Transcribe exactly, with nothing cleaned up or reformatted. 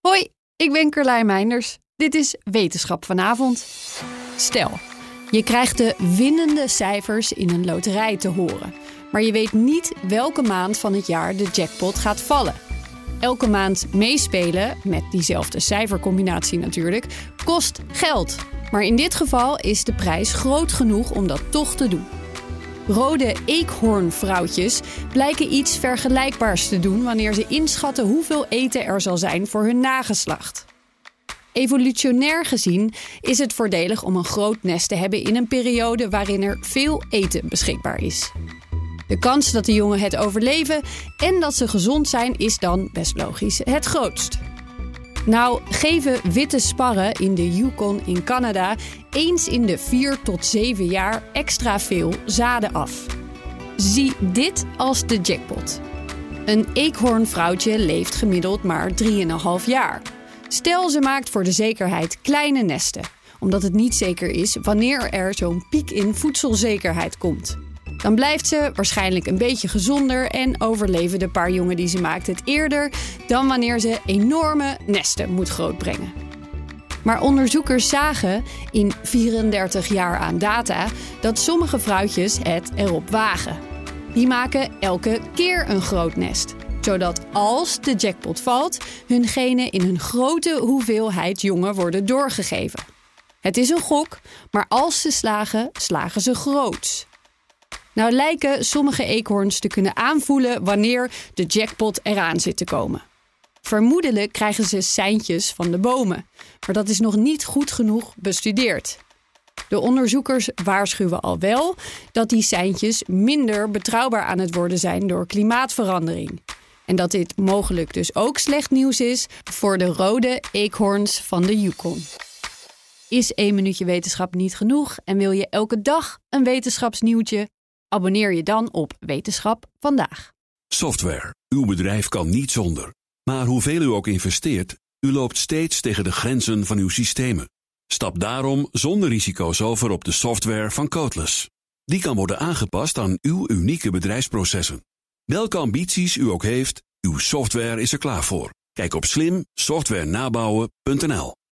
Hoi, ik ben Carlijn Meinders. Dit is Wetenschap vanavond. Stel, je krijgt de winnende cijfers in een loterij te horen. Maar je weet niet welke maand van het jaar de jackpot gaat vallen. Elke maand meespelen, met diezelfde cijfercombinatie natuurlijk, kost geld. Maar in dit geval is de prijs groot genoeg om dat toch te doen. Rode eekhoornvrouwtjes blijken iets vergelijkbaars te doen wanneer ze inschatten hoeveel eten er zal zijn voor hun nageslacht. Evolutionair gezien is het voordelig om een groot nest te hebben in een periode waarin er veel eten beschikbaar is. De kans dat de jongen het overleven en dat ze gezond zijn is dan, best logisch, het grootst. Nou geven witte sparren in de Yukon in Canada eens in de vier tot zeven jaar extra veel zaden af. Zie dit als de jackpot. Een eekhoornvrouwtje leeft gemiddeld maar drieënhalf jaar. Stel ze maakt voor de zekerheid kleine nesten, omdat het niet zeker is wanneer er zo'n piek in voedselzekerheid komt. Dan blijft ze waarschijnlijk een beetje gezonder en overleven de paar jongen die ze maakt het eerder dan wanneer ze enorme nesten moet grootbrengen. Maar onderzoekers zagen in vierendertig jaar aan data dat sommige vrouwtjes het erop wagen. Die maken elke keer een groot nest, zodat als de jackpot valt, hun genen in een grote hoeveelheid jongen worden doorgegeven. Het is een gok, maar als ze slagen, slagen ze groots. Nou lijken sommige eekhoorns te kunnen aanvoelen wanneer de jackpot eraan zit te komen. Vermoedelijk krijgen ze seintjes van de bomen, maar dat is nog niet goed genoeg bestudeerd. De onderzoekers waarschuwen al wel dat die seintjes minder betrouwbaar aan het worden zijn door klimaatverandering. En dat dit mogelijk dus ook slecht nieuws is voor de rode eekhoorns van de Yukon. Is één minuutje wetenschap niet genoeg en wil je elke dag een wetenschapsnieuwtje? Abonneer je dan op Wetenschap vandaag. Software. Uw bedrijf kan niet zonder. Maar hoeveel u ook investeert, u loopt steeds tegen de grenzen van uw systemen. Stap daarom zonder risico's over op de software van Codeless. Die kan worden aangepast aan uw unieke bedrijfsprocessen. Welke ambities u ook heeft, uw software is er klaar voor. Kijk op slim software nabouwen punt n l.